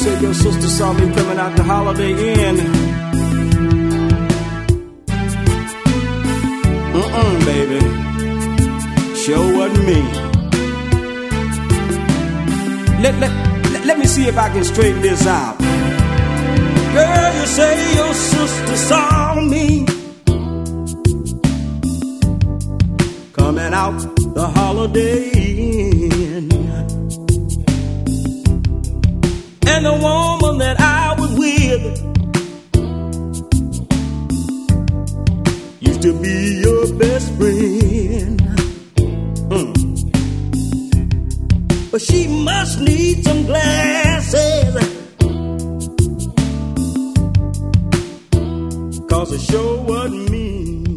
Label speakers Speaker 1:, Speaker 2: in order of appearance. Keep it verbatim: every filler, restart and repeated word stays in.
Speaker 1: said your sister saw me coming out the Holiday Inn. Mm-mm, baby. Sure wasn't me. Let, let, let, let me see if I can straighten this out. Girl, you say your sister saw me coming out the Holiday Inn. And the woman that I was with used to be your best friend. Hmm. But she must need some glasses, 'cause it sure wasn't me.